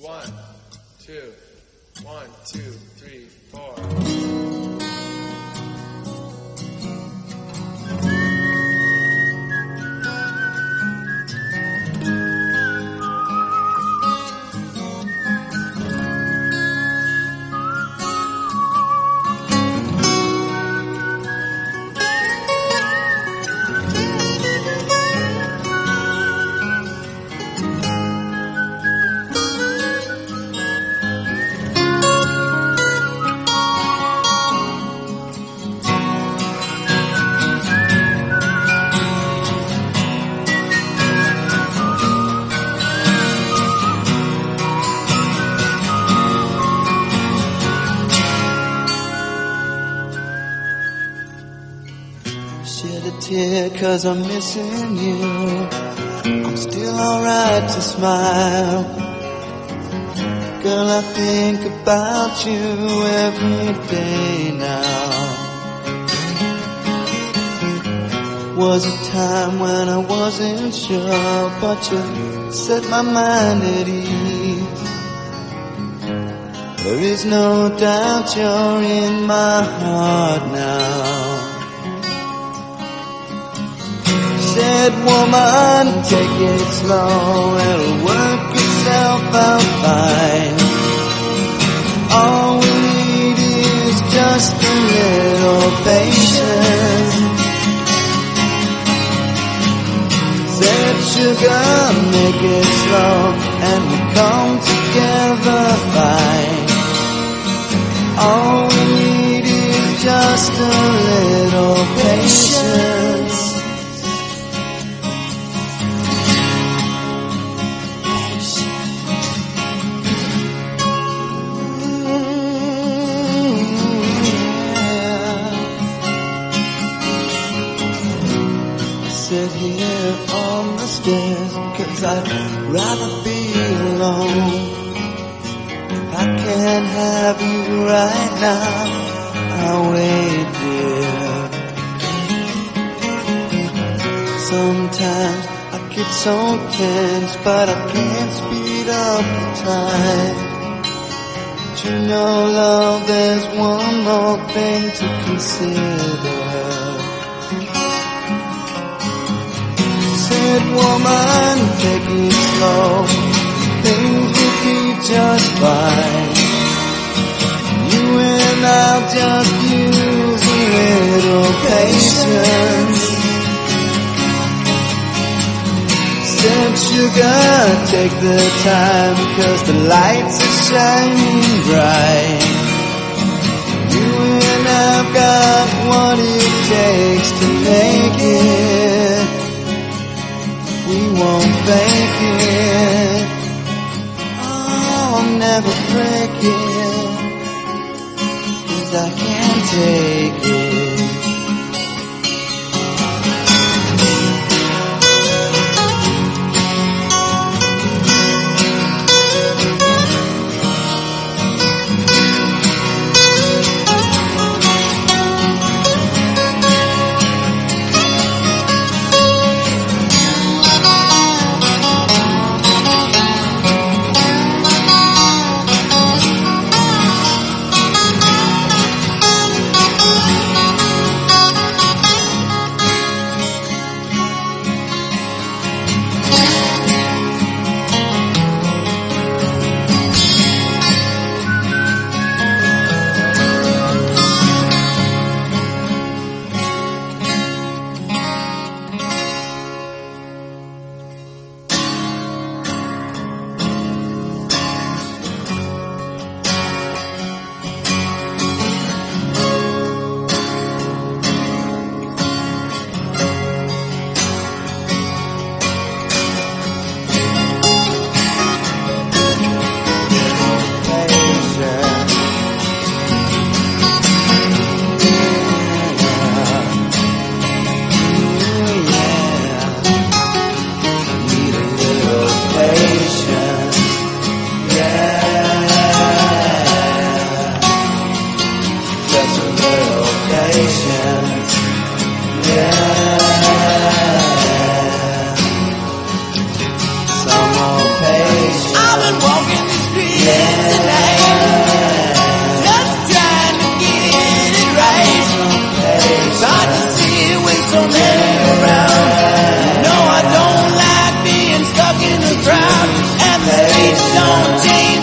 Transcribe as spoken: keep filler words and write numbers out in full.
One, two, one, two, three, four. Shed a tear cause I'm missing you. I'm still alright to smile. Girl, I think about you every day now. Was a time when I wasn't sure, but you set my mind at ease. There is no doubt you're in my heart now. Said, woman, take it slow, it'll work itself out fine. All we need is just a little patience. Said, sugar, make it slow, and we come together fine. All we need is just a little patience. Sit here on the stairs, cause I'd rather be alone. If I can't have you right now, I'll wait, dear. Sometimes I get so tense, but I can't speed up the time. But you know, love, there's one more thing to consider. Said, woman, take it slow, things will be just fine. You and I'll just use a little patience. Said, sugar, take the time, cause the lights are shining bright. You and I've got what it takes to make it. We won't fake it. Oh, I'll never break it, cause I can't take it. Don't change.